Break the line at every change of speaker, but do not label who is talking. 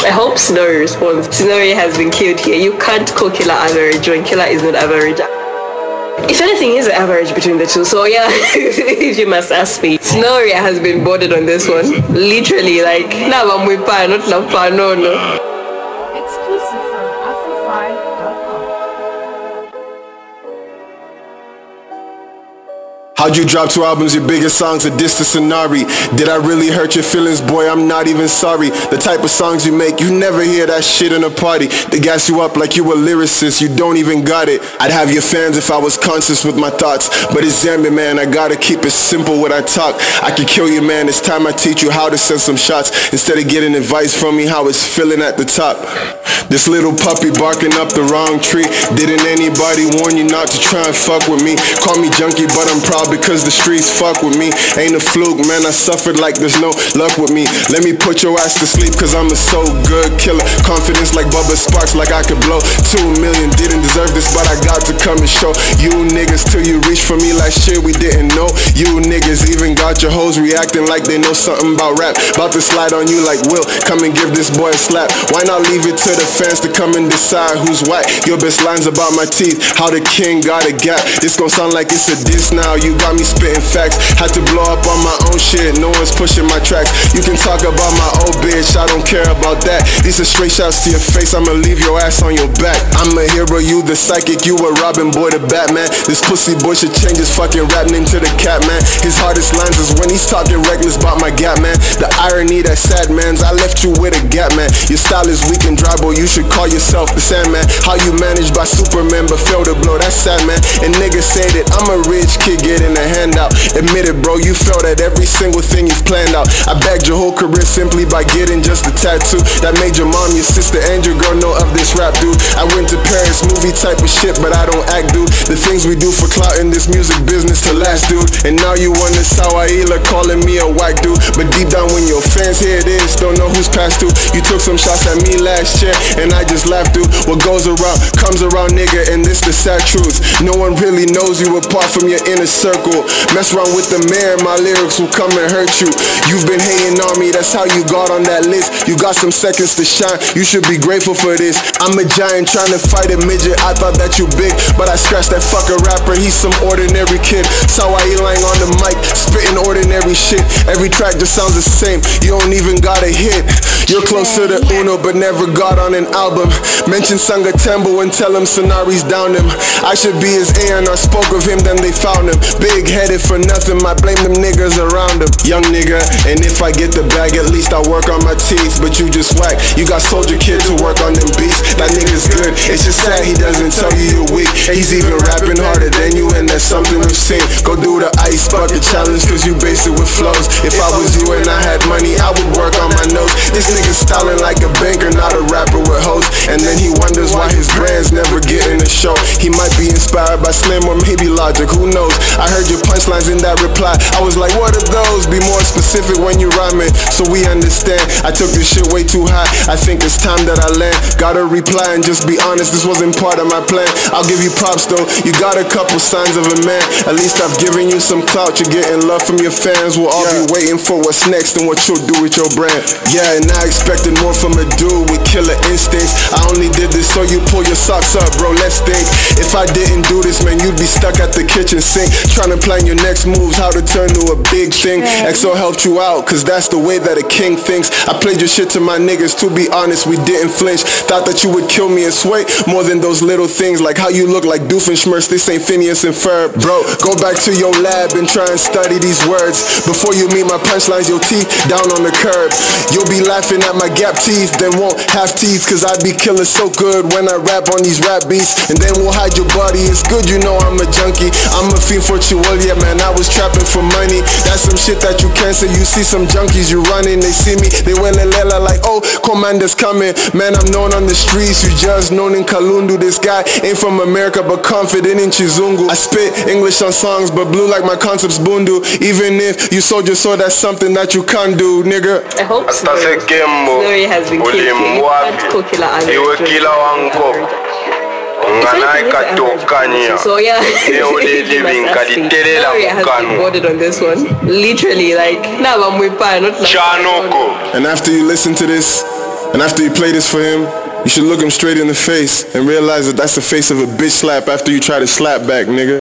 I hope Scenario responds. Scenario has been killed here. You can't call Killer average when Killer is not average. If anything, he's the average between the two. So yeah, if you must ask me, Scenario has been boarded on this one. Literally, like, now I'm with pa, not pa, no.
Exclusive from Afrofy.com.
How'd you drop 2 albums, your biggest songs, a diss to Sonari? Did I really hurt your feelings, boy? I'm not even sorry. The type of songs you make, you never hear that shit in a party. They gas you up like you a lyricist, you don't even got it. I'd have your fans if I was conscious with my thoughts, but it's Zambia, man, I gotta keep it simple when I talk. I can kill you, man, it's time I teach you how to send some shots, instead of getting advice from me how it's feeling at the top. This little puppy barking up the wrong tree. Didn't anybody warn you not to try and fuck with me? Call me junkie, but I'm proud because the streets fuck with me. Ain't a fluke, man, I suffered like there's no luck with me. Let me put your ass to sleep cause I'm a so good killer. Confidence like Bubba Sparks, like I could blow 2 million. Didn't deserve this, but I got to come and show you niggas till you reach for me like shit we didn't know. You niggas even got your hoes reacting like they know something about rap. About to slide on you like Will, come and give this boy a slap. Why not leave it to the fans to come and decide who's white? Your best lines about my teeth, how the king got a gap. This gon' sound like it's a diss now, you got me spitting facts. Had to blow up on my own shit, no one's pushing my tracks. You can talk about my old bitch, I don't care about that. These are straight shots to your face, I'ma leave your ass on your back. I'm a hero, you the psychic, you a Robin boy the Batman. This pussy boy should change his fucking rap name to the Cat Man. His hardest lines is when he's talking reckless about my gap, man. The irony that sad man's, I left you with a gap, man. Your style is weak and dry, boy, you should call yourself the Sandman. How you managed by Superman but failed to blow, that's sad, man. And niggas say that I'm a rich kid getting a handout. Admit it, bro, you failed at every single thing you've planned out. I bagged your whole career simply by getting just a tattoo that made your mom, your sister, and your girl know of this rap, dude. I went to Paris, movie type of shit, but I don't act, dude. The things we do for clout in this music business to last, dude. And now you wonder Sawaila calling me a whack, dude. But deep down when your fans hear this, don't know who's past due. You took some shots at me last year, and I just laughed, dude. What goes around, comes around, nigga, and this the sad truth. No one really knows you apart from your inner circle. Mess around with the mayor, my lyrics will come and hurt you. You've been hating on me, that's how you got on that list. You got some seconds to shine, you should be grateful for this. I'm a giant trying to fight a midget, I thought that you big, but I scratched that fucker rapper, he's some ordinary kid. Saw why he lying on the mic, spitting ordinary shit. Every track just sounds the same, you don't even got a hit. You're close to the Uno, but never got on an album. Mention Sanga Tembo and tell him Sonari's down him. I should be his A&R, spoke of him, then they found him. Big headed for nothing, I blame them niggas around him. Young nigga, and if I get the bag, at least I work on my teeth. But you just whack, you got Soldier Kid to work on them beats. That nigga's good, it's just sad he doesn't tell you you're weak. He's even rapping harder than you, and that's something we've seen. Go do the ice bucket challenge, cause you base it with flows. If I was you and I had money, I would work on my nose. This nigga's styling like a banker, not a rapper with hoes. And then he wonders why his brands never get in the show. He might be inspired by Slim or maybe Logic, who knows? I heard your punchlines in that reply, I was like, what are those? Be more specific when you rhyming, so we understand. I took this shit way too high, I think it's time that I land. Gotta reply and just be honest, this wasn't part of my plan. I'll give you props though, you got a couple signs of a man. At least I've given you some clout, you're getting love from your fans. We'll all be waiting for what's next and what you'll do with your brand. Yeah, and I expected more from a dude with killer instincts. I only did this so you pull your socks up, bro, let's think. If I didn't do this, man, you'd be stuck at the kitchen sink, trying to plan your next moves, how to turn to a big thing. XO helped you out, cause that's the way that a king thinks. I played your shit to my niggas, to be honest, we didn't flinch. Thought that you would kill me and sway more than those little things, like how you look like Doofenshmirtz, this ain't Phineas and Ferb. Bro, go back to your lab and try and study these words. Before you meet my punchlines, your teeth down on the curb. You'll be laughing at my gap teeth, then won't have teeth, cause I be killing so good when I rap on these rap beats. And then we'll hide your body, it's good you know I'm a junkie. I'm a fiend for Chihuahua, man, I was trapping for money. That's some shit that you can't say. You see some junkies, you running, they see me, they welelela like, oh, commander's coming. Man, I'm known on the streets, you just known in Kalundu. This guy ain't from America, but confident in Chizungu. I spit English on songs, but blue like my concepts bundu. Even if you sold your soul, that's something that you can't do, nigga.
I hope Scenario has been killed. You can't call Killer average. So yeah, Scenario has been boarded on this one. Literally, like, now I'm with Pa, not like.
And after you listen to this, And after you play this for him, you should look him straight in the face and realize that that's the face of a bitch slap after you try to slap back, nigga.